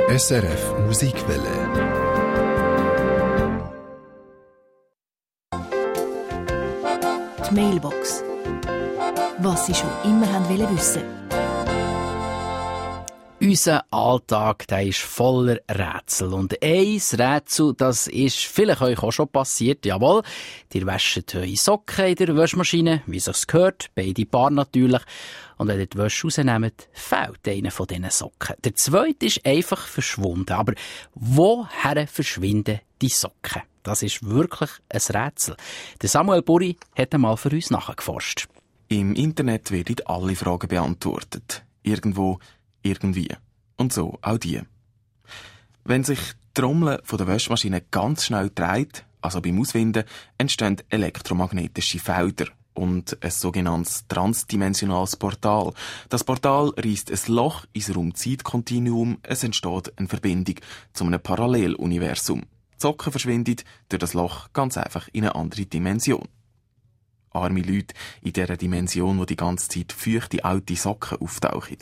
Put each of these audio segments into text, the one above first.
SRF Musikwelle. Die Mailbox. Was Sie schon immer wissen wollten. Unser Alltag, der ist voller Rätsel. Und ein Rätsel, das ist vielleicht euch auch schon passiert. Jawohl, ihr wäscht eure Socken in der Waschmaschine, wie es gehört, beide Paar natürlich. Und wenn ihr die Wäsche rausnehmt, fehlt einer von diesen Socken. Der zweite ist einfach verschwunden. Aber woher verschwinden die Socken? Das ist wirklich ein Rätsel. Der Samuel Burri hat einmal für uns nachgeforscht. Im Internet werden alle Fragen beantwortet. Irgendwo, irgendwie. Und so auch die. Wenn sich die Trommel von der Waschmaschine ganz schnell dreht, also beim Auswinden, entstehen elektromagnetische Felder und ein sogenanntes transdimensionales Portal. Das Portal reißt ein Loch ins Raum-Zeit-Kontinuum, es entsteht eine Verbindung zu einem Paralleluniversum. Die Socken verschwinden durch das Loch ganz einfach in eine andere Dimension. Arme Leute in dieser Dimension, wo die ganze Zeit feuchte alte Socken auftauchen.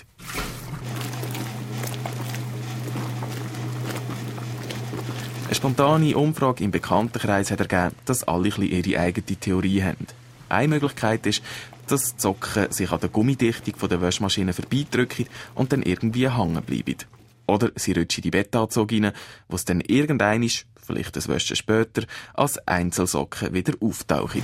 Eine spontane Umfrage im Bekanntenkreis hat ergeben, dass alle ihre eigene Theorie haben. Eine Möglichkeit ist, dass die Socken sich an der Gummidichtung der Waschmaschine vorbeidrücken und dann irgendwie hängen bleiben. Oder sie rutschen in die Bettanzug rein, wo es dann irgendeinmal, vielleicht ein Wäsche später, als Einzelsocken wieder auftauchen.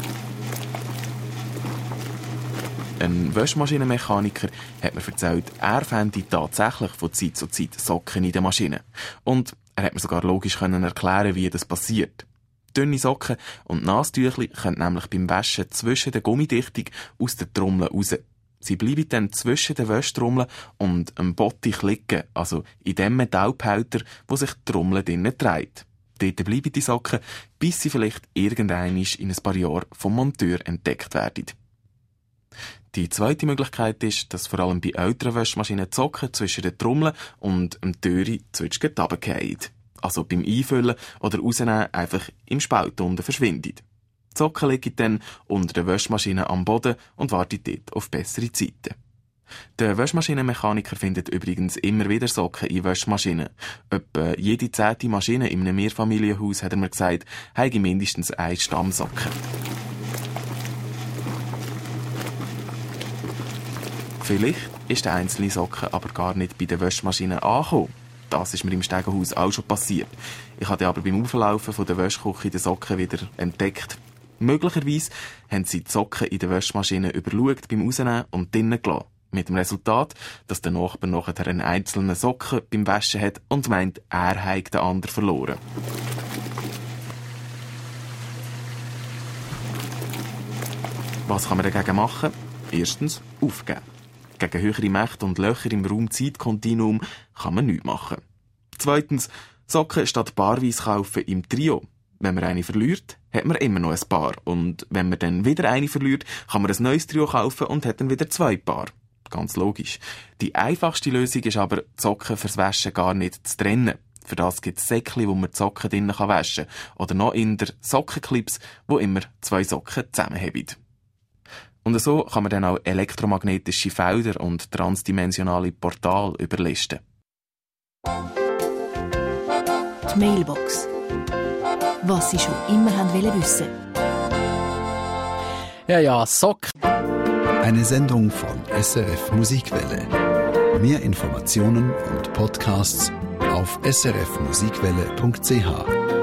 Ein Waschmaschinenmechaniker hat mir erzählt, er fände tatsächlich von Zeit zu Zeit Socken in der Maschine. Und er hat mir sogar logisch erklären, wie das passiert. Dünne Socken und Nasstüchli können nämlich beim Waschen zwischen der Gummidichtung aus der Trommel raus. Sie bleiben dann zwischen der Wäschtrommel und dem Bottich liegen, also in dem Metallbehälter, wo sich die Trommel drinnen dreht. Dort bleiben die Socken, bis sie vielleicht irgendeinmal in ein paar Jahren vom Monteur entdeckt werden. Die zweite Möglichkeit ist, dass vor allem bei älteren Waschmaschinen die Socken zwischen der Trommel und dem Türi zwitschgen runterfallen. Also beim Einfüllen oder Rausnehmen einfach im Spalt unten verschwinden. Die Socken liegen dann unter der Waschmaschine am Boden und warten dort auf bessere Zeiten. Der Waschmaschinenmechaniker findet übrigens immer wieder Socken in Waschmaschinen. Etwa jede 10. Maschine in einem Mehrfamilienhaus, hat er mir gesagt, habe mindestens eine Stammsocke. Vielleicht ist der einzelne Socken aber gar nicht bei der Waschmaschine angekommen. Das ist mir im Stegenhaus auch schon passiert. Ich hatte aber beim Auflaufen von der Wäschküche den Socken wieder entdeckt. Möglicherweise haben sie die Socken in der Waschmaschine überschaut beim Rausnehmen und drinnen gelassen. Mit dem Resultat, dass der Nachbar nachher einen einzelnen Socken beim Waschen hat und meint, er habe den anderen verloren. Was kann man dagegen machen? Erstens, aufgeben. Gegen höhere Mächte und Löcher im Raum-Zeit-Kontinuum kann man nichts machen. Zweitens, Socken statt paarweise kaufen im Trio. Wenn man eine verliert, hat man immer noch ein Paar. Und wenn man dann wieder eine verliert, kann man ein neues Trio kaufen und hat dann wieder 2 Paar. Ganz logisch. Die einfachste Lösung ist aber, die Socken fürs Waschen gar nicht zu trennen. Für das gibt es Säckchen, wo man die Socken drinnen waschen kann. Oder noch in der Sockenclips, wo immer 2 Socken zusammenheben. Und so kann man dann auch elektromagnetische Felder und transdimensionale Portale überlisten. Die Mailbox. Was Sie schon immer wissen wollten. Ja, Socken. Eine Sendung von SRF Musikwelle. Mehr Informationen und Podcasts auf srfmusikwelle.ch.